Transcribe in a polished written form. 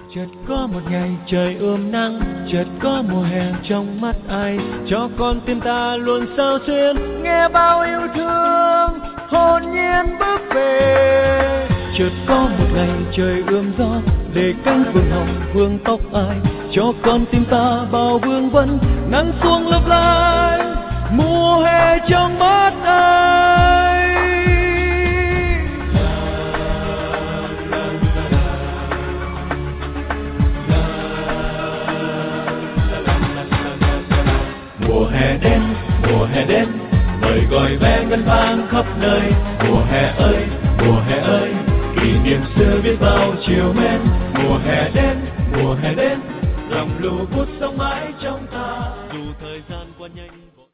Chợt có một ngày trời ươm nắng, chợt có mùa hè trong mắt ai, cho con tim ta luôn sao xuyên nghe bao yêu thương hồn nhiên bước về. Chợt có một ngày trời ươm gió, để cánh vương hồng vương tóc ai, cho con tim ta bao vương vấn nắng xuống lấp lánh mùa hè trong mắt ai. Mùa hè đến, lời gọi bé ngân vang khắp nơi. Mùa hè ơi, kỷ niệm xưa biết bao chiều mến. Mùa hè đến, lòng lù vút sông mãi trong